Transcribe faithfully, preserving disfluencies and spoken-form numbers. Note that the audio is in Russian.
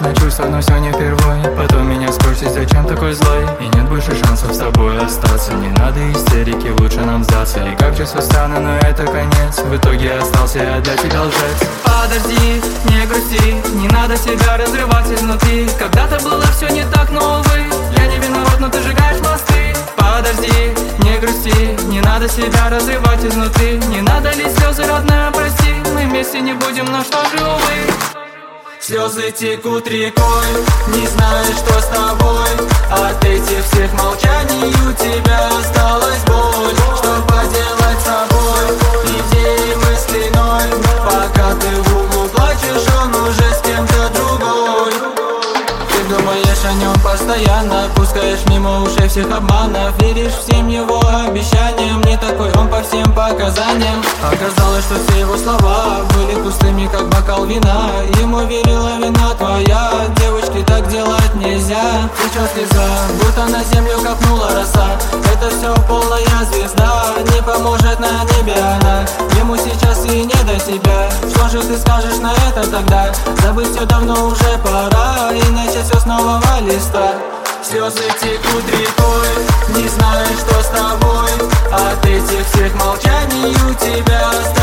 на чувства, но все не впервой. Потом меня спросит, зачем такой злой. И нет больше шансов с тобой остаться. Не надо истерики, лучше нам сдаться. И как чувства странно, но это конец. В итоге остался я для тебя лжец. Подожди, не грусти, не надо себя разрывать изнутри. Когда-то было все не так, но увы, я не виноват, но ты сжигаешь мосты. Подожди, не грусти, не надо себя разрывать изнутри. Не надо ли слезы, родная, прости. Мы вместе не будем, но что же, увы. Слезы текут рекой, не знаешь, что с тобой. От этих всех молчаний у тебя осталась боль. Что поделать с собой, идеи мысли ноль. Пока ты в углу плачешь, он уже с кем-то другой. Ты думаешь о нем постоянно, пускаешь мимо ушей всех обманов. Веришь всем его обещаниям, не такой он по всем показаниям. Оказалось, что все его слова были пустыми, как бокал вина. Ему верила вина твоя, девочки, так делать нельзя. Сейчас слеза, будто на землю капнула роса. Это все полная звезда, не поможет на небе она. Ему сейчас и не до тебя. Что же ты скажешь на это тогда? Забыть все давно уже пора, иначе все с нового листа. Слезы текут рекой, не знаешь, что с тобой. От этих всех молчаний у тебя осталось